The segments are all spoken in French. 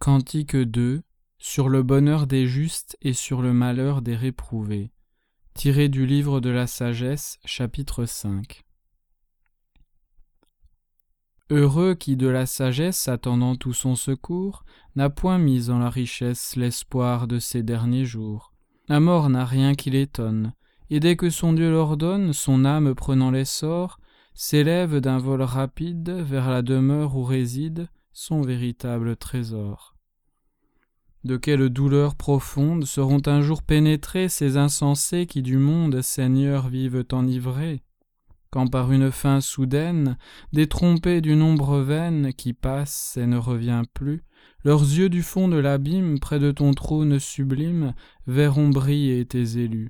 Cantique 2, sur le bonheur des justes et sur le malheur des réprouvés. Tiré du livre de la sagesse, chapitre 5. Heureux qui de la sagesse, attendant tout son secours, n'a point mis en la richesse l'espoir de ses derniers jours. La mort n'a rien qui l'étonne, et dès que son Dieu l'ordonne, son âme prenant l'essor, s'élève d'un vol rapide vers la demeure où réside son véritable trésor. De quelle douleur profonde seront un jour pénétrés ces insensés qui du monde, Seigneur, vivent enivrés, quand par une fin soudaine, détrompés d'une ombre vaine qui passe et ne revient plus, leurs yeux du fond de l'abîme, près de ton trône sublime, verront briller tes élus.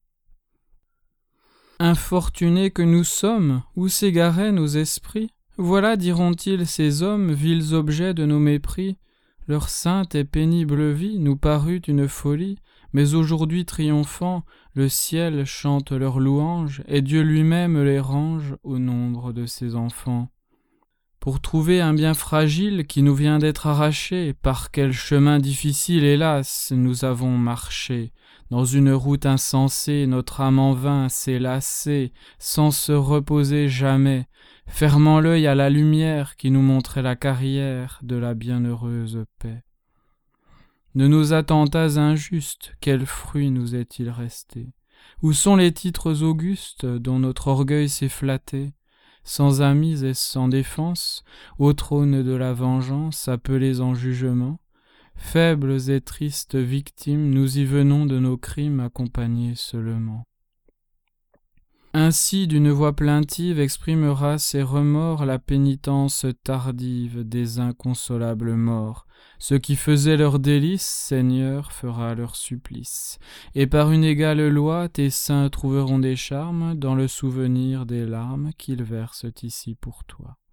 Infortunés que nous sommes, où s'égaraient nos esprits? Voilà, diront-ils, ces hommes, vils objets de nos mépris. Leur sainte et pénible vie nous parut une folie, mais aujourd'hui triomphant, le ciel chante leur louange, et Dieu lui-même les range au nombre de ses enfants. Pour trouver un bien fragile qui nous vient d'être arraché, par quel chemin difficile, hélas, nous avons marché. Dans une route insensée, notre âme en vain s'est lassée, sans se reposer jamais, fermant l'œil à la lumière qui nous montrait la carrière de la bienheureuse paix. De nos attentats injustes, quel fruit nous est-il resté? Où sont les titres augustes dont notre orgueil s'est flatté? Sans amis et sans défense, au trône de la vengeance, appelés en jugement, faibles et tristes victimes, nous y venons de nos crimes accompagnés seulement. Ainsi, d'une voix plaintive exprimera ses remords la pénitence tardive des inconsolables morts. Ce qui faisait leur délice, Seigneur, fera leur supplice. Et par une égale loi, tes saints trouveront des charmes dans le souvenir des larmes qu'ils versent ici pour toi.